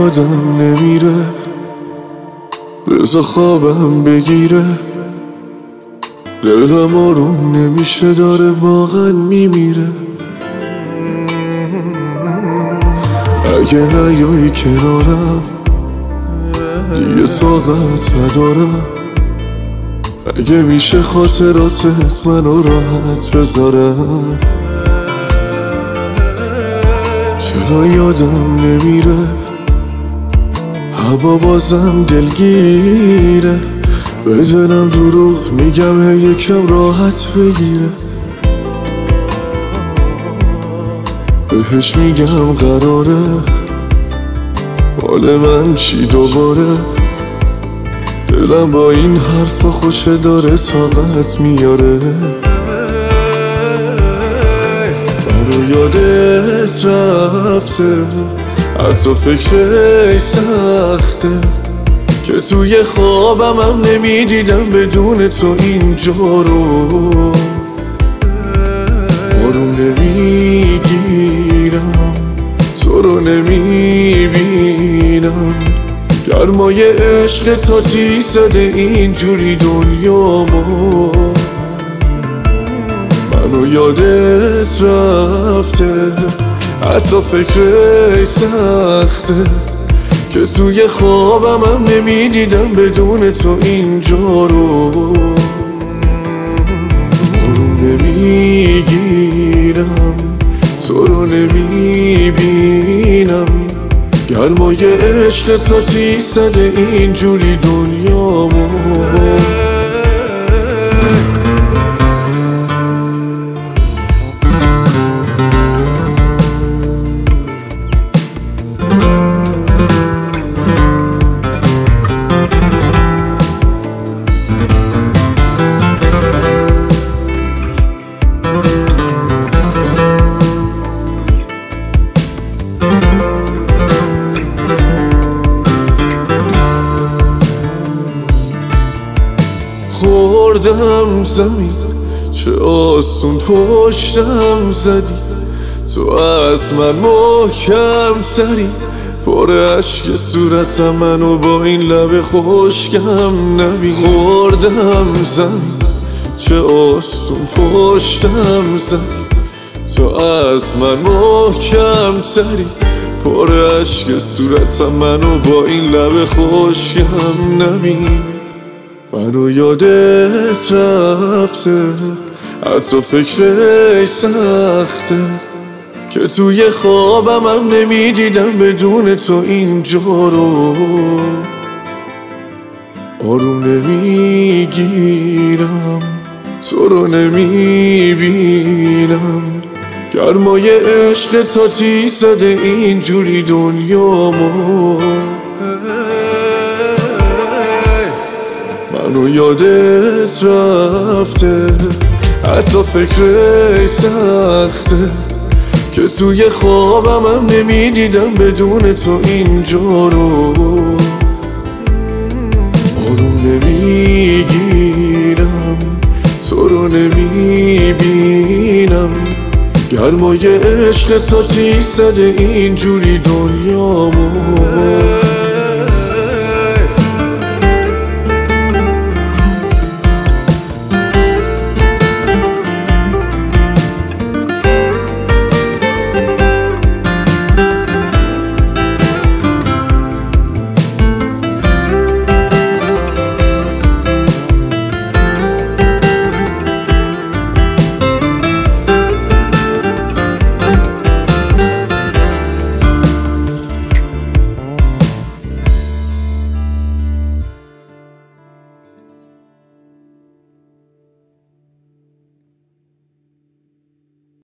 یادم نمیره، بذار خوابم بگیره. دلم آروم نمیشه، داره واقعا میمیره. اگه نیایی کنارم دیگه طاقت ندارم. اگه میشه خاطراتت منو راحت بذارم. چرا یادم نمیره، هوا بازم دلگیره. به دلم دروغ میگم یکم راحت بگیره. بهش میگم قراره حال من چی دوباره. دلم با این حرفا خوشه، داره طاقت میاره. منو یادت رفته، حتی فکرش سخته که توی خوابم هم نمیدیدم بدون تو اینجا رو. آروم نمیگیرم، تو رو نمیبینم. گرمای عشق تاتی زده اینجوری دنیامو. منو یادت رفته، حتی فکرش سخته که توی خوابم هم نمیدیدم بدون تو اینجا رو. آروم نمیگیرم، تو رو نمیبینم. گرمای عشق تاتی زده اینجوری دنیامو. خوردم زمین، چه آسون پشتم زدی. تو از من محکم تری، پر عشق صورتم منو با این لب خشکم نبین. خوردم زمین، چه آسون پشتم زدی. تو از من محکم تری، پر عشق صورتم منو با این لب خشکم نبین. منو یادت رفته، حتی فکرش سخته که توی خوابم هم نمیدیدم بدون تو اینجا رو. آروم نمیگیرم، تو رو نمیبینم. گرمای عشق تاتی زده اینجوری دنیامو. منو یادت رفته، حتی فکرش سخته که توی خوابم هم نمیدیدم بدون تو اینجا رو. آروم نمیگیرم، تو رو نمیبینم. گرمای عشق تاتی زده اینجوری دنیامو.